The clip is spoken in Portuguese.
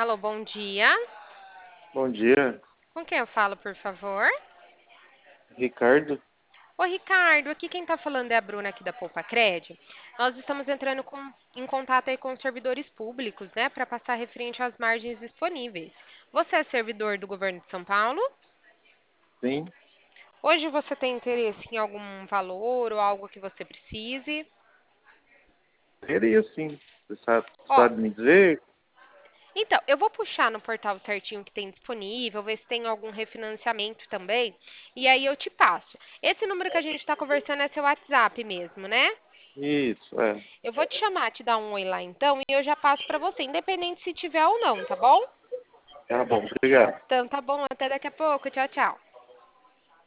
Alô, bom dia. Bom dia, Com quem eu falo, por favor? Ricardo. Ô, Ricardo, aqui quem tá falando é a Bruna aqui da Poupa Cred. Nós estamos entrando em contato aí com os servidores públicos, né, para passar referente às margens disponíveis. Você é servidor do governo de São Paulo? Sim, Hoje você tem interesse em algum valor ou algo que você precise? teria sim. Você Ó, sabe me dizer? então, eu vou puxar no portal certinho que tem disponível, ver se tem algum refinanciamento também, e aí eu te passo. Esse número que a gente está conversando é seu WhatsApp mesmo, né? Isso, é. Eu vou te chamar, te dar um oi lá então, e eu já passo para você, independente se tiver ou não, tá bom? Tá bom, obrigado. Então tá bom, até daqui a pouco. Tchau, tchau.